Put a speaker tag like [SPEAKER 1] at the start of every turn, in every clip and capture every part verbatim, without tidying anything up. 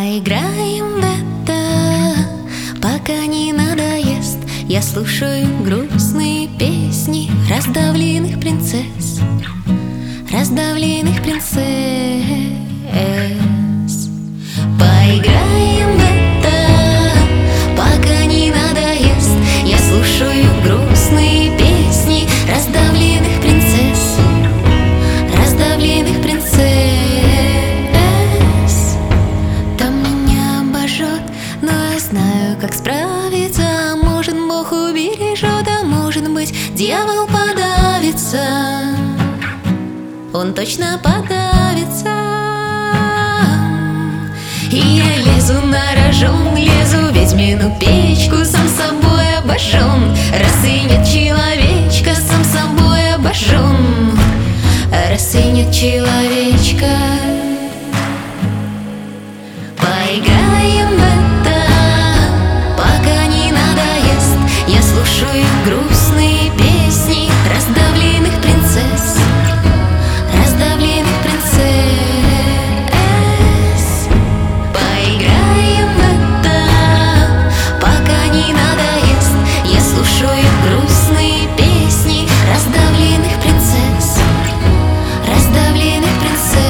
[SPEAKER 1] Поиграем в это, пока не надоест. Я слушаю грустные песни раздавленных принцесс, раздавленных принцесс. Поиграем в это, пока не надоест. Я слушаю грустные песни раздавленных принцесс, раздавленных принцесс. Там меня обожжет, но я знаю, как справиться. Может, Бог убережет, а может быть, дьявол подавится. Он точно подавится. И я лезу на рожон, лезу в ведьмину печку, сам собой обожжен. Раз и нет человечка, сам собой обожжен. Раз и нет человечка. Поиграем в это, пока не надоест. Я слушаю грустные песни раздавленных принцесс, раздавленных принцесс. Поиграем в это, пока не надоест. Я слушаю грустные песни раздавленных принцесс, раздавленных принцесс.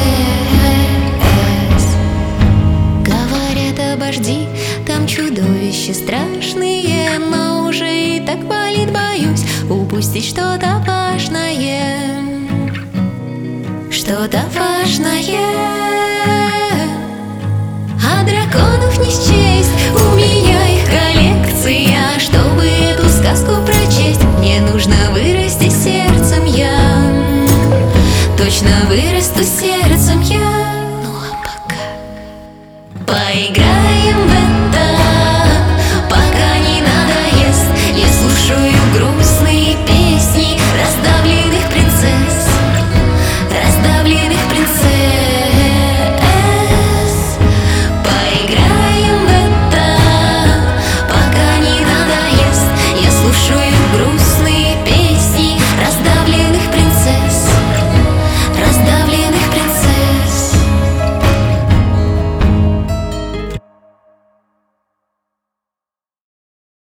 [SPEAKER 1] Говорят, обожди, там чудовища страшные, но уже и так болит, боюсь упустить что-то важное, что-то важное. А драконов не счесть, у меня их коллекция. Чтобы эту сказку прочесть, мне нужно вырасти сердцем я. Точно вырасту сердцем я. Ну а пока поиграй.